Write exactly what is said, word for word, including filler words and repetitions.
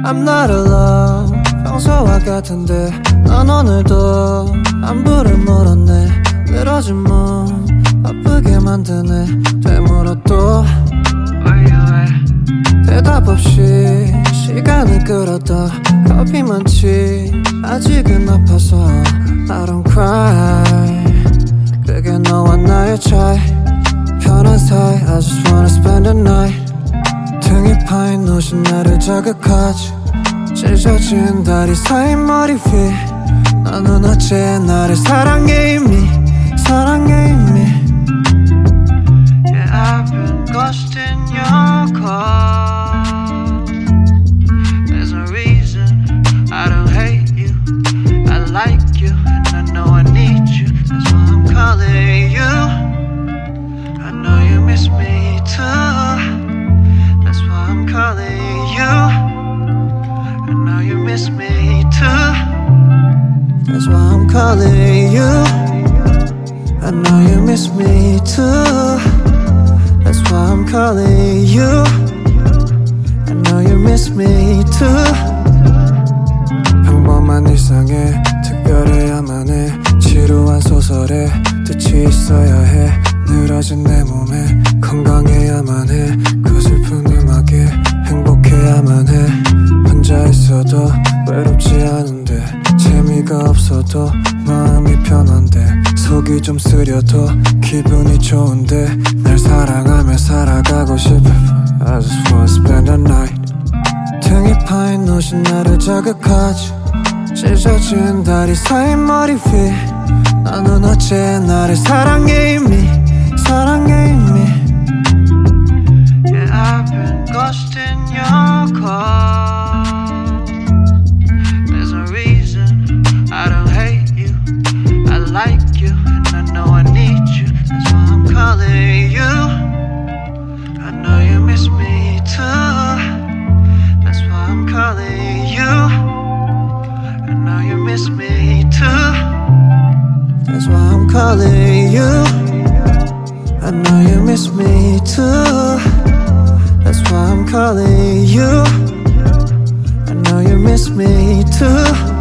I'm not alone 평소와 같은데 넌 오늘도 안부를 물었네 늘어진 몸 바쁘게 만드네 되물어도 Where you at? 대답 없이 시간을 끌었다 겁이 많지 아직은 아파서 I don't cry 그게 너와 나의 차이 편한 사이 I just wanna spend the night 등에 파인 옷이 나를 자극하지 찢어진 다리 사이 머리 위 나는 어째 나를 사랑해 이미 사랑해 이미 Yeah I've been lost in your call There's a reason I don't hate you I like you and I know I need you That's why I'm calling you I know you miss me too That's why I'm calling you I know you miss me too That's why I'm calling you I know you miss me too That's why I'm calling you I know you miss me too 평범한 일상에 특별해야만 해 지루한 소설에 뜻이 있어야 해 늘어진 내 몸에 건강해야만 해 그 슬픈 음악에 행복해야만 해 혼자 있어도 외롭지 않은데 재미가 없어도 마음이 편한데 속이 좀 쓰려도 기분이 좋은데 날 사랑하며 살아가고 싶어 I just wanna spend the night 등에 파인 옷이 나를 자극하지 찢어진 다리 사이 머리 위 나는 어째 나를 사랑해 이미 사랑해 이미 Yeah I've been lost in your call There's a reason I don't hate you I like you and I know I need you That's why I'm calling you I know you miss me too That's why I'm calling you I know you miss me too That's why I'm calling you I know you miss me too That's why I'm calling you I know you miss me too